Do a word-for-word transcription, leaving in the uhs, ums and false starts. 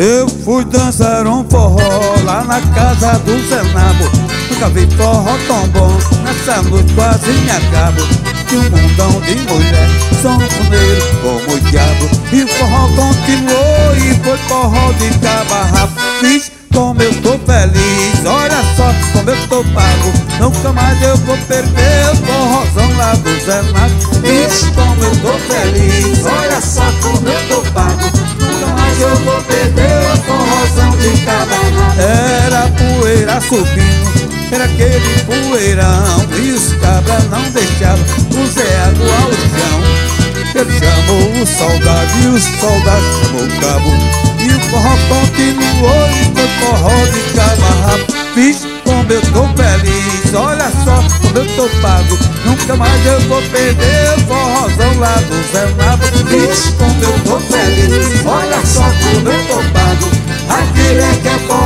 Eu fui dançar um forró lá na casa do Zé Nabo. Nunca vi forró tão bom, nessa noite quase me acabo. De um mundão de mulher, sanfoneiro como o diabo. E o forró continuou e foi forró de cabo a rabo. Fiz como eu tô feliz, olha só como eu tô pago. Nunca mais eu vou perder o forrozão lá do Zé Nabo. Fiz como eu tô feliz, olha só como eu tô pago. Nunca mais eu vou perder o forrozão de cabo a rabo. Era poeira subindo, era aquele poeirão, e os cabras não deixavam o Zé água ao chão. Ele chamou o soldado e o soldado chamou o cabo. E o forró continuou e foi forró de cabo a rabo. Fiz como eu tô feliz, olha só como eu tô pago. Nunca mais eu vou perder o forrozão lá do Zé Nabo. Fiz como eu tô feliz, olha só como eu tô pago. Aquele é que é forró